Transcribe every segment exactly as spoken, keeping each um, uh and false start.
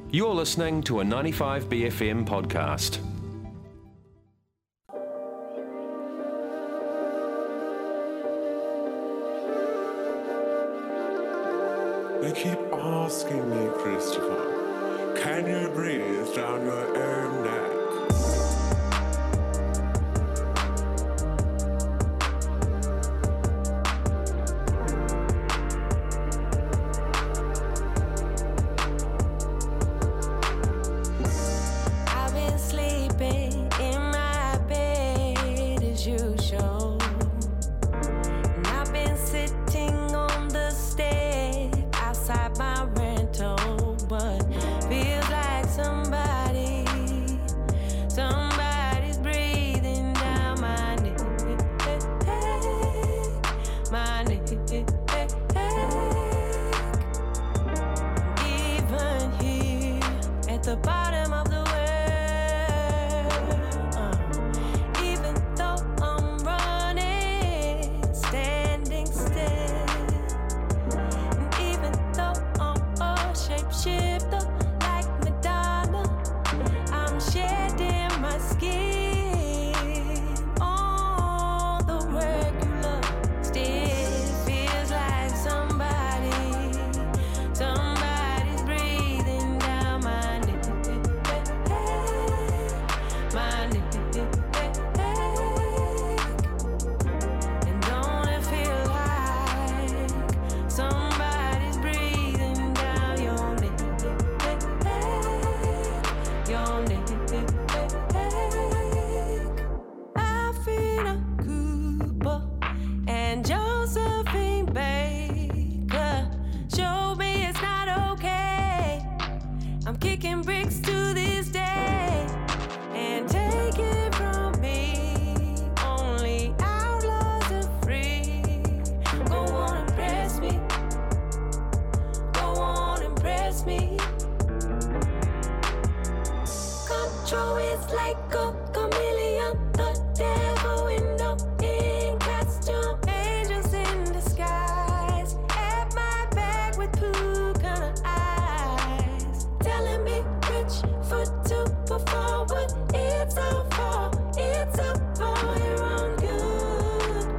You're listening to a ninety-five B F M podcast. They keep asking me, Christopher, can you breathe down your own neck? I've been sleeping in my bed as usual, and I've been sitting on the step outside my rental, but feels like somebody, somebody's breathing down my neck, my neck. Even here at the bottom of the world, uh, even though I'm running, standing still, and even though I'm a shapeshifter like Madonna, I'm shedding my skin on the regular. Still feels like somebody, somebody's breathing down my neck, my neck. And don't it feel like somebody's breathing down your neck, your neck. Alfreda Cooper and Josephine Baker show me it's not okay. I'm kicking bricks to this day, and take it from me, only outlaws are free. Go on and press me, go on and press me. Control is like a chameleon, the devil window in costume, angels in disguise, at my back with poo kind of eyes, telling me which foot to put forward. It's all for, it's all for your own good.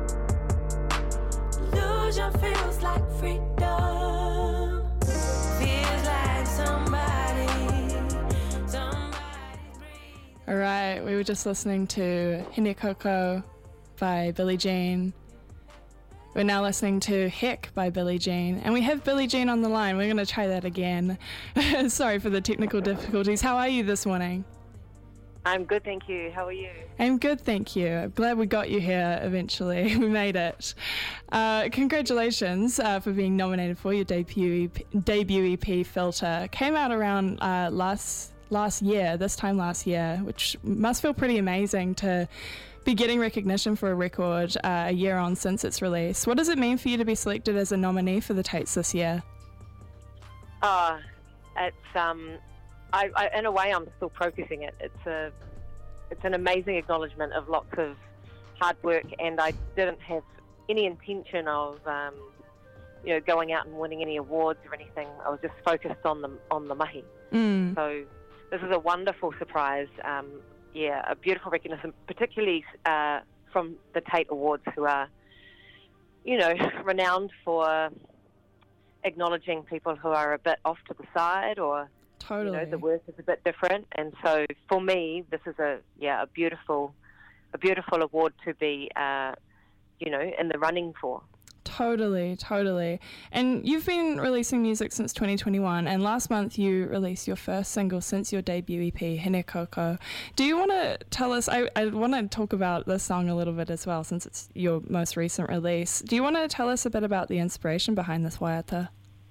Illusion feels like freedom, feels like somebody, somebody's breathing. All right, we were just listening to Hine Koko by Billie Jean. We're now listening to Heck by Billie Jean, and we have Billie Jean on the line. We're going to try that again. Sorry for the technical difficulties. How are you this morning? I'm good, thank you. How are you? I'm good, thank you. I'm glad we got you here eventually. We made it. Uh, congratulations uh, for being nominated for your debut E P, debut E P, Filter. Came out around uh, last last year, this time last year, which must feel pretty amazing to be getting recognition for a record uh, a year on since its release. What does it mean for you to be selected as a nominee for the Tates this year? Oh, it's um, I, I in a way I'm still processing it. It's a, it's an amazing acknowledgement of lots of hard work, and I didn't have any intention of, um, you know, going out and winning any awards or anything. I was just focused on the on the mahi. Mm. So this is a wonderful surprise. Um, yeah, a beautiful recognition, particularly uh, from the Tate Awards, who are, you know, renowned for acknowledging people who are a bit off to the side, or Totally. you know, the work is a bit different. And so for me, this is a yeah a beautiful, a beautiful award to be, uh, you know, in the running for. Totally, totally. And you've been releasing music since twenty twenty-one, and last month you released your first single since your debut E P, Hine Koko. Do you want to tell us, I, I want to talk about this song a little bit as well, since it's your most recent release. Do you want to tell us a bit about the inspiration behind this waiata?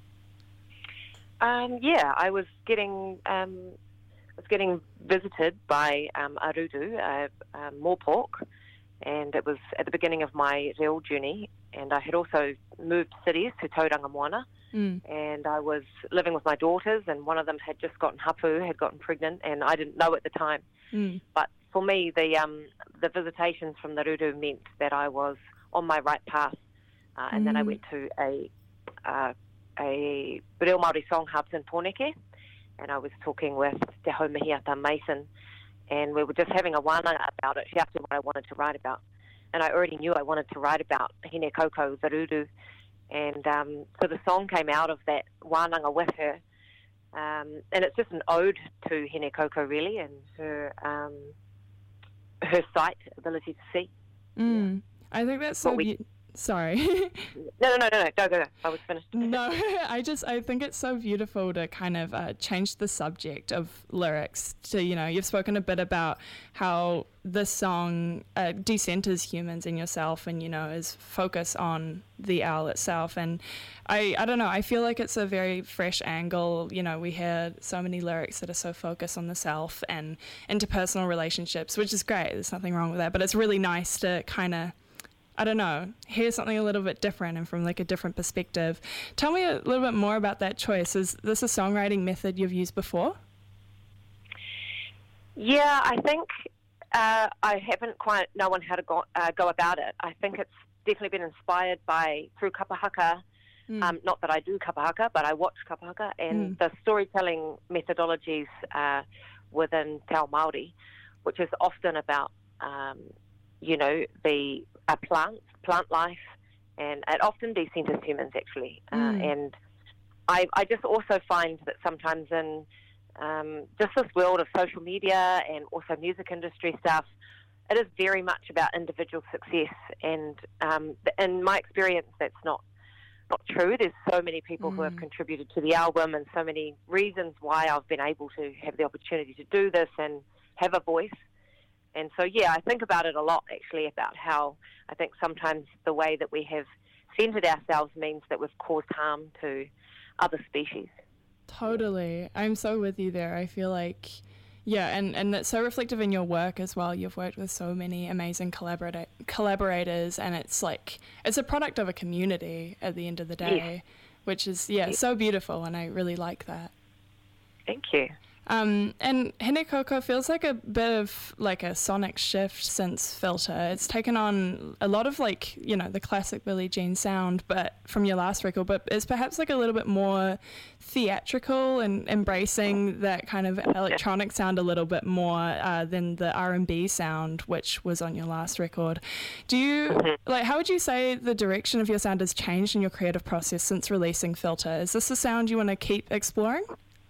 Um, yeah, I was getting um, I was getting visited by um, Arudu, uh, uh, Mōpōk, and it was at the beginning of my reo journey, and I had also moved cities to Tauranga Moana, mm. and I was living with my daughters, and one of them had just gotten hapu, had gotten pregnant, and I didn't know at the time. Mm. But for me, the um, the visitations from the Rudu meant that I was on my right path, uh, and mm. then I went to a uh, a Reo Māori Song Hubs in Pōneke, and I was talking with Te Haumihiata Mason, and we were just having a wānanga about it. She asked me what I wanted to write about, and I already knew I wanted to write about Hine Koko, the Rudu, and um, so the song came out of that wānanga with her, um, and it's just an ode to Hine Koko, really, and her um, her sight, ability to see. Mm. I think that's so beautiful. Sorry. no, no, no, no, no, go, go, go. I was finished. No, I just, I think it's so beautiful to kind of uh, change the subject of lyrics to, you know, you've spoken a bit about how this song uh, decenters humans in yourself and, you know, is focus on the owl itself. And I, I don't know, I feel like it's a very fresh angle. You know, we hear so many lyrics that are so focused on the self and interpersonal relationships, which is great. There's nothing wrong with that. But it's really nice to kind of, I don't know, hear something a little bit different and from like a different perspective. Tell me a little bit more about that choice. Is this a songwriting method you've used before? Yeah, I think uh, I haven't quite known how to go, uh, go about it. I think it's definitely been inspired by, through kapahaka, mm. um, not that I do kapahaka, but I watch kapahaka, and mm. the storytelling methodologies uh, within Te Ao Māori, which is often about, um, you know, the a plant, plant life, and it often decenters humans, actually. Uh, mm. And I, I just also find that sometimes in um, just this world of social media and also music industry stuff, it is very much about individual success. And um, in my experience, that's not not true. There's so many people mm. who have contributed to the album, and so many reasons why I've been able to have the opportunity to do this and have a voice. And so, yeah, I think about it a lot, actually, about how I think sometimes the way that we have centered ourselves means that we've caused harm to other species. Totally. I'm so with you there. I feel like, yeah, and, and it's so reflective in your work as well. You've worked with so many amazing collaborata- collaborators, and it's like, it's a product of a community at the end of the day, yes. which is, yeah, yes. so beautiful, and I really like that. Thank you. Um, and Hine Koko feels like a bit of like a sonic shift since Filter. It's taken on a lot of like, you know, the classic Billie Jean sound, but from your last record, but it's perhaps like a little bit more theatrical and embracing that kind of electronic sound a little bit more uh, than the R and B sound, which was on your last record. Do you, like, how would you say the direction of your sound has changed in your creative process since releasing Filter? Is this a sound you want to keep exploring?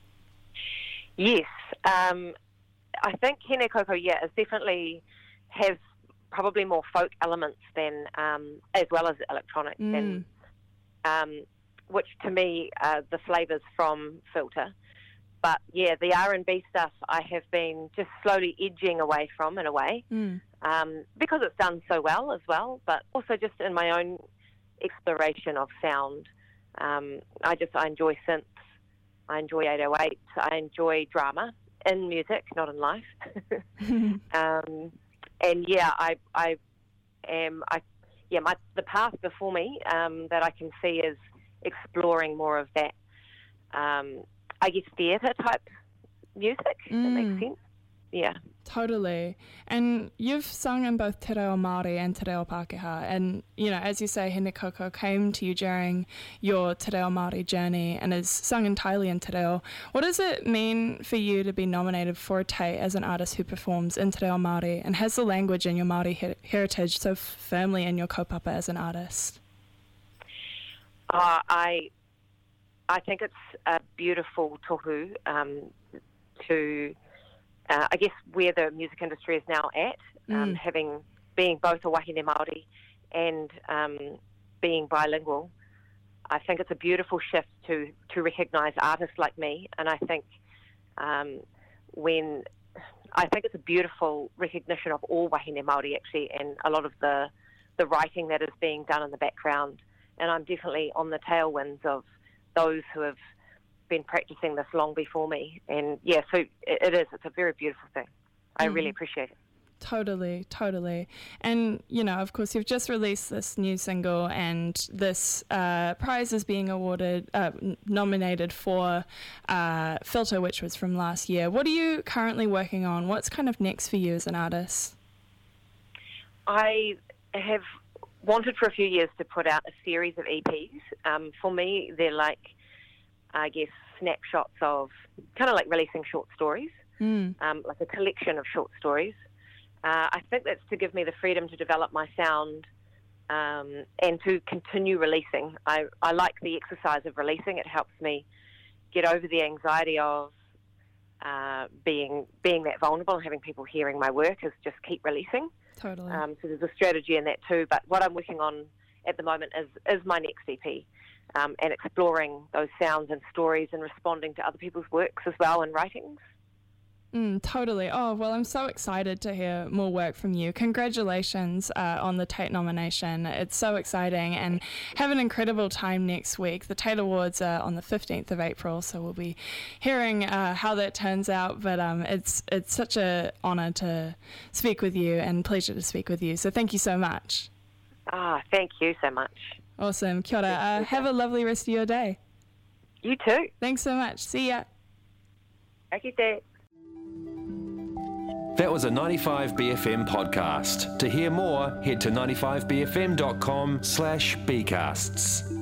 Yes, um, I think Hine Koko, yeah, is definitely has probably more folk elements than, um, as well as electronic, mm. and um, which to me are the flavours from Filter. But yeah, the R and B stuff I have been just slowly edging away from in a way, mm. um, because it's done so well as well, but also just in my own exploration of sound. Um, I just I enjoy synths. I enjoy eight oh eight. I enjoy drama in music, not in life. um, and yeah, I, I am. I yeah, my the path before me um, that I can see is exploring more of that. Um, I guess theatre type music. Mm. That makes sense. Yeah. Totally. And you've sung in both Te Reo Māori and Te Reo Pākehā. And, you know, as you say, Hine Koko came to you during your Te Reo Māori journey and is sung entirely in Te Reo. What does it mean for you to be nominated for a Te as an artist who performs in Te Reo Māori and has the language and your Māori her- heritage so firmly in your kaupapa as an artist? Uh, I I think it's a beautiful tohu um, to... Uh, I guess where the music industry is now at, um, mm. having being both a wahine Māori and um, being bilingual, I think it's a beautiful shift to, to recognise artists like me. And I think um, when I think it's a beautiful recognition of all wahine Māori actually, and a lot of the the writing that is being done in the background. And I'm definitely on the tailwinds of those who have been practicing this long before me, and yeah, so it, it is it's a very beautiful thing. I mm. really appreciate it. Totally, totally. And you know, of course, you've just released this new single, and this uh, prize is being awarded, uh, nominated for uh, Filter, which was from last year. What are you currently working on? What's kind of next for you as an artist? I have wanted for a few years to put out a series of E Ps. Um, for me, they're like I guess, snapshots of kind of like releasing short stories, Mm. um, like a collection of short stories. Uh, I think that's to give me the freedom to develop my sound um, and to continue releasing. I, I like the exercise of releasing. It helps me get over the anxiety of uh, being being that vulnerable and having people hearing my work, is just keep releasing. Totally. Um, so there's a strategy in that too. But what I'm working on at the moment is, is my next E P, um, and exploring those sounds and stories and responding to other people's works as well and writings. Mm, totally. Oh, well, I'm so excited to hear more work from you. Congratulations uh, on the Tate nomination. It's so exciting, and have an incredible time next week. The Tate Awards are on the fifteenth of April, so we'll be hearing uh, how that turns out. But um, it's it's such an honour to speak with you and pleasure to speak with you. So thank you so much. Ah, thank you so much. Awesome. Kia ora. Uh, have a lovely rest of your day. You too. Thanks so much. See ya. Aki te. That was a ninety-five B F M podcast. To hear more, head to ninety-five b f m dot com slash bcasts.